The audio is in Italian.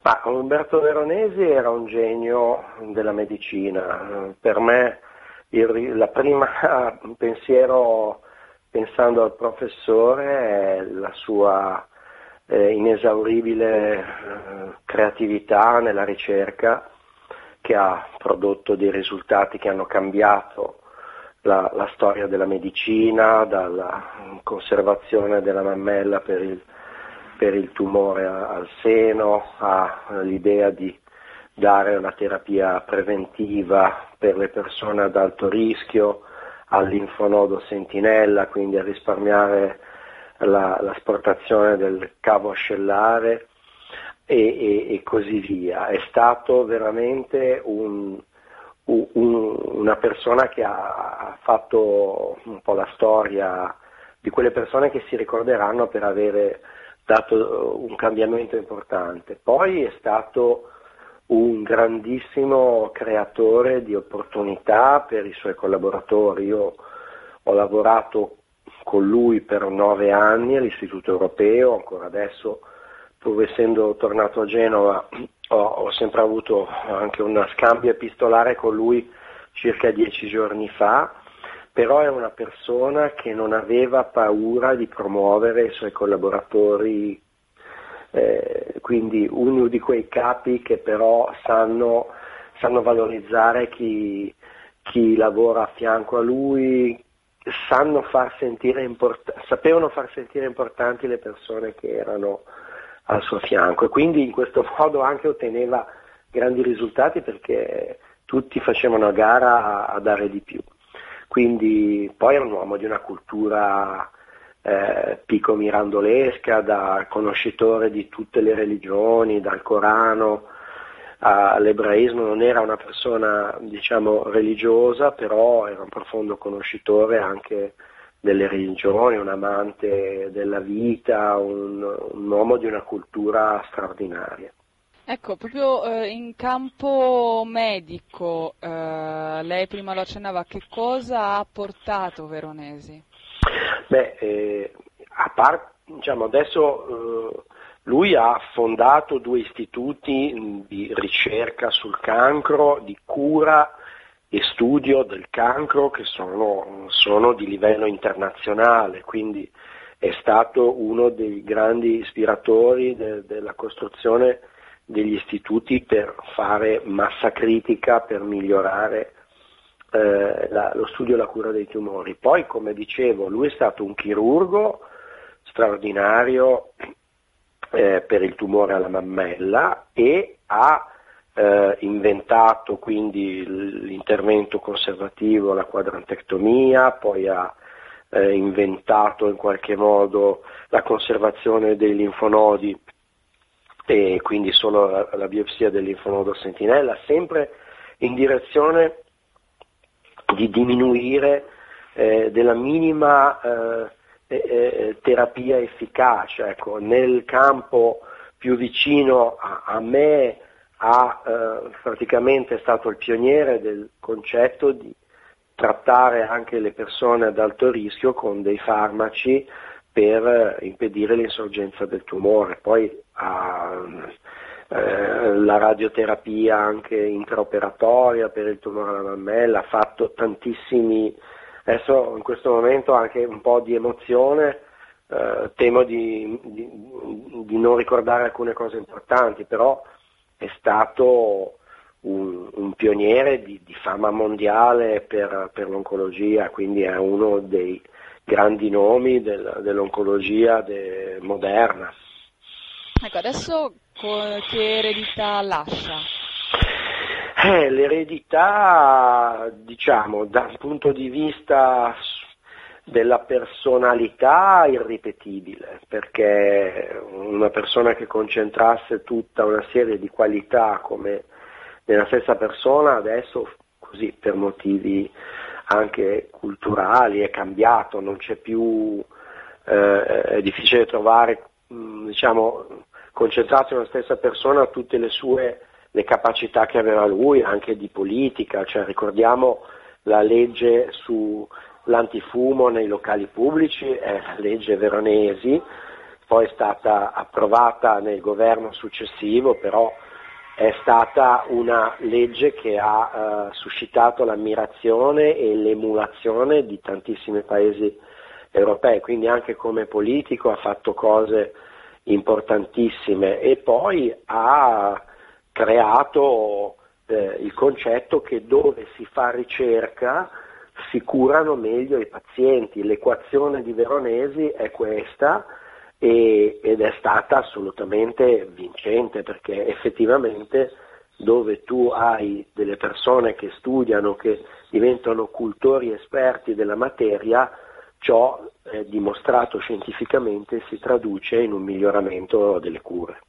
Ma Umberto Veronesi era un genio della medicina. Per me la prima pensiero, pensando al professore, è la sua inesauribile creatività nella ricerca, che ha prodotto dei risultati che hanno cambiato la storia della medicina, dalla conservazione della mammella per il tumore al seno, all'idea di dare una terapia preventiva per le persone ad alto rischio, al linfonodo sentinella, quindi a risparmiare l'asportazione del cavo ascellare e così via. È stato veramente una persona che ha fatto un po' la storia di quelle persone che si ricorderanno per avere dato un cambiamento importante. Poi è stato un grandissimo creatore di opportunità per i suoi collaboratori. Io ho lavorato con lui per 9 anni all'Istituto Europeo, ancora adesso, pur essendo tornato a Genova, ho sempre avuto anche uno scambio epistolare con lui circa 10 giorni fa, però è una persona che non aveva paura di promuovere i suoi collaboratori, quindi uno di quei capi che però sanno valorizzare chi lavora a fianco a lui, sapevano far sentire importanti le persone che erano al suo fianco, e quindi in questo modo anche otteneva grandi risultati perché tutti facevano a gara a dare di più. Quindi poi è un uomo di una cultura pico-mirandolesca, da conoscitore di tutte le religioni, dal Corano all'ebraismo. Non era una persona, diciamo, religiosa, però era un profondo conoscitore anche delle religioni, un amante della vita, un uomo di una cultura straordinaria. Ecco, proprio in campo medico, lei prima lo accennava, che cosa ha portato Veronesi? Diciamo, adesso lui ha fondato 2 istituti di ricerca sul cancro, di cura e studio del cancro, che sono di livello internazionale, quindi è stato uno dei grandi ispiratori della costruzione degli istituti per fare massa critica, per migliorare lo studio e la cura dei tumori. Poi, come dicevo, lui è stato un chirurgo straordinario per il tumore alla mammella, e ha inventato quindi l'intervento conservativo, la quadrantectomia, poi ha inventato in qualche modo la conservazione dei linfonodi e quindi solo la biopsia del linfonodo sentinella, sempre in direzione di diminuire della minima terapia efficace. Ecco, nel campo più vicino a me praticamente è stato il pioniere del concetto di trattare anche le persone ad alto rischio con dei farmaci per impedire l'insorgenza del tumore. Poi la radioterapia anche intraoperatoria per il tumore alla mammella, ha fatto tantissimi. Adesso in questo momento anche un po' di emozione, temo di non ricordare alcune cose importanti, però è stato un pioniere di fama mondiale per l'oncologia, quindi è uno dei grandi nomi dell'oncologia moderna. Ecco, adesso che eredità lascia? L'eredità, diciamo, dal punto di vista della personalità, irripetibile, perché una persona che concentrasse tutta una serie di qualità come nella stessa persona, adesso così per motivi anche culturali è cambiato, non c'è più, è difficile trovare, diciamo, concentrato in una stessa persona tutte le capacità che aveva lui, anche di politica, cioè ricordiamo la legge sull'antifumo nei locali pubblici, è la legge Veronesi, poi è stata approvata nel governo successivo, però è stata una legge che ha suscitato l'ammirazione e l'emulazione di tantissimi paesi europei, quindi anche come politico ha fatto cose importantissime e poi ha creato il concetto che dove si fa ricerca si curano meglio i pazienti. L'equazione di Veronesi è questa ed è stata assolutamente vincente, perché effettivamente dove tu hai delle persone che studiano, che diventano cultori esperti della materia, ciò dimostrato scientificamente si traduce in un miglioramento delle cure.